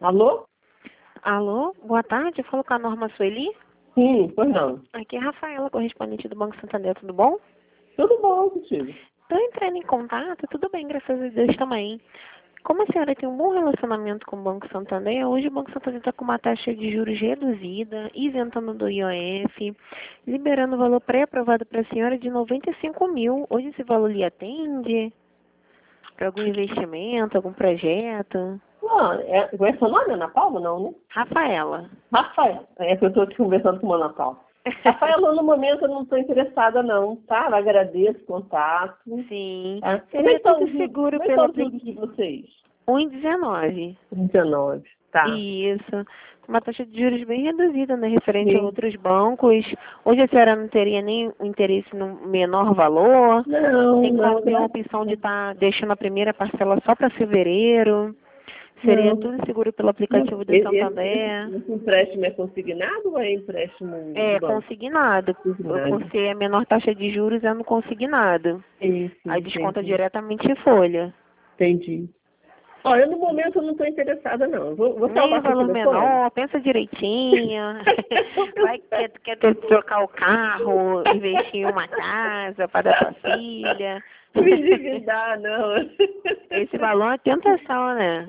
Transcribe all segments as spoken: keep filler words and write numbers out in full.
Alô? Alô, boa tarde, eu falo com a Norma Sueli. Sim, pois não. Aqui é a Rafaela, correspondente do Banco Santander, tudo bom? Tudo bom contigo? Estou entrando em contato, tudo bem, graças a Deus também. Como a senhora tem um bom relacionamento com o Banco Santander, hoje o Banco Santander está com uma taxa de juros reduzida, isentando do I O F, liberando o valor pré-aprovado para a senhora de noventa e cinco mil. Hoje esse valor lhe atende para algum investimento, algum projeto? Não, é, qual é seu nome, Ana Paula? Não, né? Rafaela. Rafael. É que eu estou aqui conversando com a Ana Paula. Rafaela, no momento eu não estou interessada não, tá? Eu agradeço o contato. Sim. Tá? Como é Seria que está tudo o juros, seguro como é que pelo tá os aplicativo. juros de vocês? um vírgula dezenove. dezenove, tá. Isso. Uma taxa de juros bem reduzida, né? Referente a Sim. outros bancos. Hoje a senhora não teria nem o interesse no menor valor. Não, Tem não, como ter a opção de estar deixando a primeira parcela só para fevereiro. Seria não. tudo seguro pelo aplicativo do Esse, Santander. esse, esse empréstimo é consignado ou é empréstimo de É banco? consignado. Consignado. Por ser a menor taxa de juros é no consignado. Sim, sim, Aí desconta entendi. diretamente em folha. Entendi. Olha, no momento eu não estou interessada, não. Eu Vou, vou Nem salvar o seu valor telefone. menor, pensa direitinho. Vai que quer, quer ter, trocar o carro, investir em uma casa para dar pra filha. Me endividar, não. Esse valor é uma tentação, né?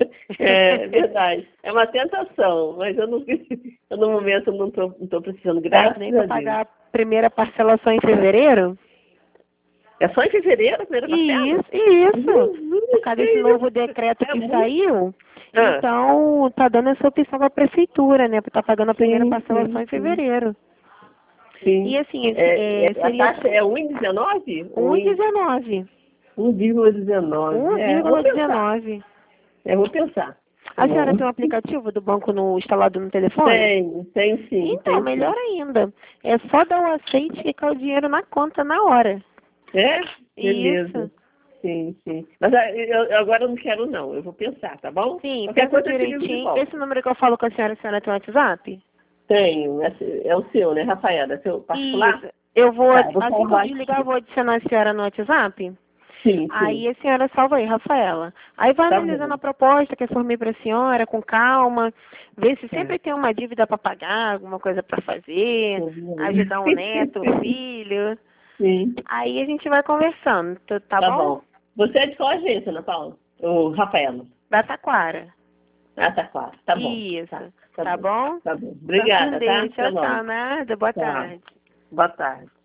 É verdade. É uma tentação, mas eu, não, eu no momento não estou não tô precisando, Dá graças nem a para Deus. pagar a primeira parcela só em fevereiro? É só em fevereiro a primeira parcela? Isso, isso. Jesus, Por causa desse filho. novo decreto É que muito. saiu, Ah, então tá dando essa opção para a prefeitura, né? Para estar pagando a primeira sim, parcela só sim, em sim. fevereiro. Sim. E assim, É, é, é, a seria taxa é um vírgula dezenove? um vírgula dezenove. um vírgula dezenove. É, vou pensar. um vírgula dezenove. É, vou pensar. Tá A senhora bom. tem um aplicativo do banco no, instalado no telefone? Tenho, tenho sim, Então, tenho melhor sim. ainda. É só dar o aceite e ficar o dinheiro na conta na hora. É? Beleza. Isso. Sim, sim. Mas ah, eu, eu agora não quero não, eu vou pensar, tá bom? Sim, Qualquer pensa coisa eu te ligo de direitinho. volta. Esse número que eu falo com a senhora, a senhora tem WhatsApp? Tenho, esse é o seu, né, Rafaela? É seu particular? Isso. Eu vou, Tá, eu vou assim que eu salvar desligar, eu aqui. vou adicionar a senhora no WhatsApp. Sim, sim. Aí a senhora salva aí, Rafaela. Aí vai Tá analisando bom. a proposta que eu formei para a senhora, com calma, ver se Tá. sempre tem uma dívida para pagar, alguma coisa para fazer, Tô vendo. ajudar um neto, um filho. Sim, Aí a gente vai conversando, tá tá tá bom? bom. Você é de qual agência, Ana Paula? Ô, Rafaela. Da Taquara. Ah, tá claro. Tá bom. Tá, Isso. tá Tá bom. bom? Tá bom. Fica com Obrigada, tá? Deus. Até Tchau, tchau. logo. Nada. Boa Tchau. tarde. Boa tarde.